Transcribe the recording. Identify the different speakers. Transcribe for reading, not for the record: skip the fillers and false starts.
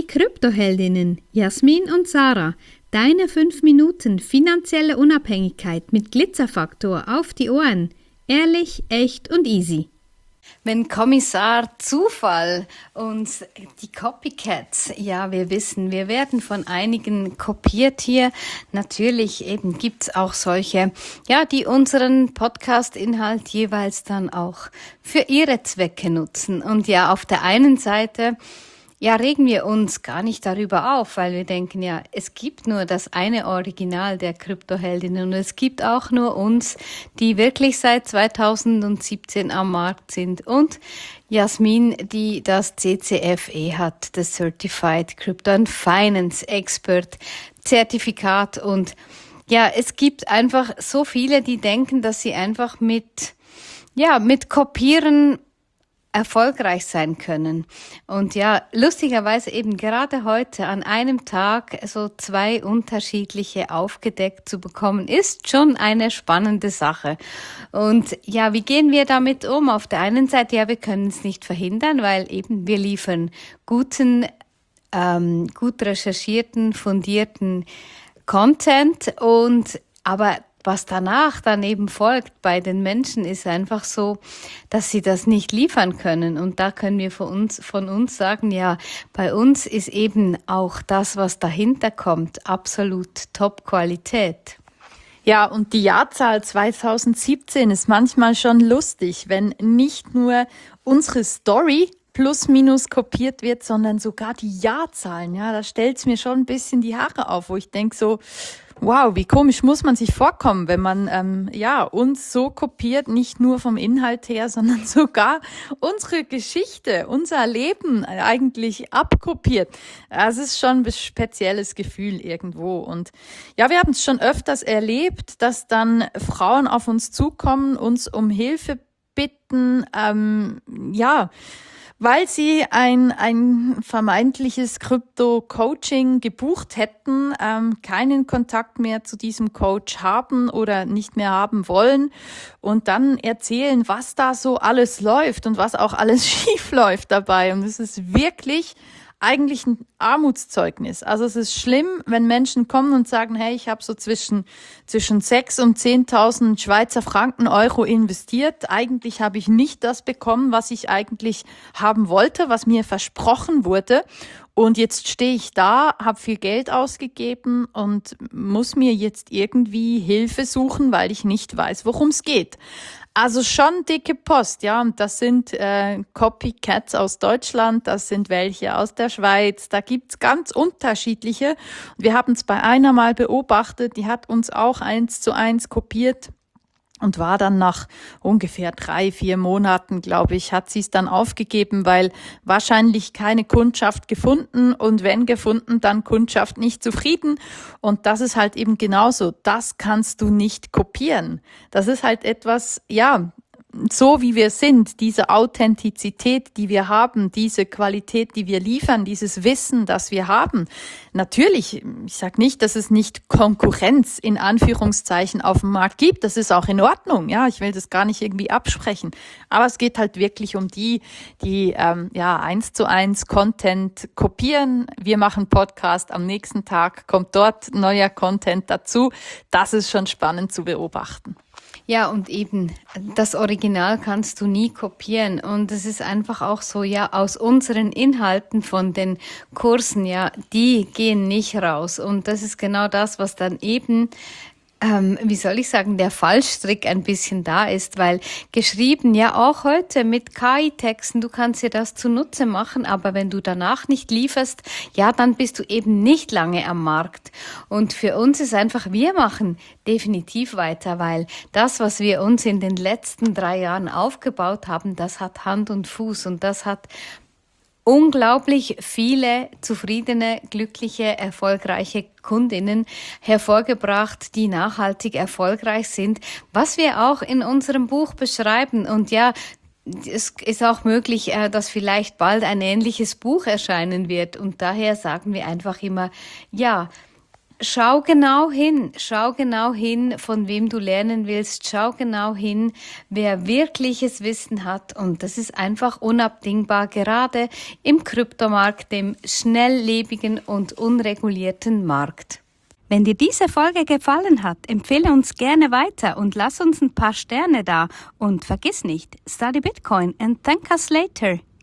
Speaker 1: Kryptoheldinnen Jasmin und Sarah, deine 5 Minuten finanzielle Unabhängigkeit mit Glitzerfaktor auf die Ohren. Ehrlich, echt und easy.
Speaker 2: Wenn Kommissar Zufall und die Copycats, ja, wir wissen, wir werden von einigen kopiert hier. Natürlich eben gibt's auch solche, ja, die unseren Podcast-Inhalt jeweils dann auch für ihre Zwecke nutzen. Und ja, auf der einen Seite ja, regen wir uns gar nicht darüber auf, weil wir denken, ja, es gibt nur das eine Original der Kryptoheldinnen und es gibt auch nur uns, die wirklich seit 2017 am Markt sind und Jasmin, die das CCFE hat, das Certified Crypto and Finance Expert Zertifikat. Und ja, es gibt einfach so viele, die denken, dass sie einfach mit Kopieren erfolgreich sein können. Und ja, lustigerweise eben gerade heute an einem Tag so 2 unterschiedliche aufgedeckt zu bekommen, ist schon eine spannende Sache. Und ja, wie gehen wir damit um? Auf der einen Seite, ja, wir können es nicht verhindern, weil eben wir liefern gut recherchierten, fundierten Content aber was danach dann eben folgt bei den Menschen, ist einfach so, dass sie das nicht liefern können. Und da können wir von uns sagen, ja, bei uns ist eben auch das, was dahinter kommt, absolut Top-Qualität.
Speaker 3: Ja, und die Jahrzahl 2017 ist manchmal schon lustig, wenn nicht nur unsere Story plus minus kopiert wird, sondern sogar die Jahrzahlen. Ja, da stellt's mir schon ein bisschen die Haare auf, wo ich denke so, wow, wie komisch muss man sich vorkommen, wenn man uns so kopiert, nicht nur vom Inhalt her, sondern sogar unsere Geschichte, unser Leben eigentlich abkopiert. Das ist schon ein spezielles Gefühl irgendwo. Und ja, wir haben es schon öfters erlebt, dass dann Frauen auf uns zukommen, uns um Hilfe bitten, weil sie ein vermeintliches Krypto-Coaching gebucht hätten, keinen Kontakt mehr zu diesem Coach haben oder nicht mehr haben wollen und dann erzählen, was da so alles läuft und was auch alles schief läuft dabei. Und es ist wirklich eigentlich ein Armutszeugnis. Also es ist schlimm, wenn Menschen kommen und sagen, hey, ich habe so zwischen 6.000 und 10.000 Schweizer Franken, Euro investiert. Eigentlich habe ich nicht das bekommen, was ich eigentlich haben wollte, was mir versprochen wurde. Und jetzt stehe ich da, habe viel Geld ausgegeben und muss mir jetzt irgendwie Hilfe suchen, weil ich nicht weiß, worum es geht. Also schon dicke Post, ja, und das sind Copycats aus Deutschland, das sind welche aus der Schweiz, da gibt's ganz unterschiedliche. Wir haben es bei einer mal beobachtet, die hat uns auch 1:1 kopiert und war dann nach ungefähr 3-4 Monaten, glaube ich, hat sie es dann aufgegeben, weil wahrscheinlich keine Kundschaft gefunden und wenn gefunden, dann Kundschaft nicht zufrieden. Und das ist halt eben genauso. Das kannst du nicht kopieren. Das ist halt etwas, ja, so wie wir sind, diese Authentizität, die wir haben, diese Qualität, die wir liefern, dieses Wissen, das wir haben. Natürlich, ich sage nicht, dass es nicht Konkurrenz in Anführungszeichen auf dem Markt gibt. Das ist auch in Ordnung. Ja, ich will das gar nicht irgendwie absprechen. Aber es geht halt wirklich um die 1:1 Content kopieren. Wir machen Podcast. Am nächsten Tag kommt dort neuer Content dazu. Das ist schon spannend zu beobachten.
Speaker 2: Ja, und eben das Original kannst du nie kopieren. Und es ist einfach auch so, ja, aus unseren Inhalten von den Kursen, ja, die gehen nicht raus. Und das ist genau das, was dann eben der Fallstrick ein bisschen da ist, weil geschrieben ja auch heute mit KI-Texten, du kannst dir das zunutze machen, aber wenn du danach nicht lieferst, ja, dann bist du eben nicht lange am Markt. Und für uns ist einfach, wir machen definitiv weiter, weil das, was wir uns in den letzten 3 Jahren aufgebaut haben, das hat Hand und Fuß und das hat unglaublich viele zufriedene, glückliche, erfolgreiche Kundinnen hervorgebracht, die nachhaltig erfolgreich sind, was wir auch in unserem Buch beschreiben. Und ja, es ist auch möglich, dass vielleicht bald ein ähnliches Buch erscheinen wird. Und daher sagen wir einfach immer, ja, schau genau hin, von wem du lernen willst, schau genau hin, wer wirkliches Wissen hat und das ist einfach unabdingbar, gerade im Kryptomarkt, dem schnelllebigen und unregulierten Markt.
Speaker 1: Wenn dir diese Folge gefallen hat, empfehle uns gerne weiter und lass uns ein paar Sterne da und vergiss nicht, study Bitcoin and thank us later.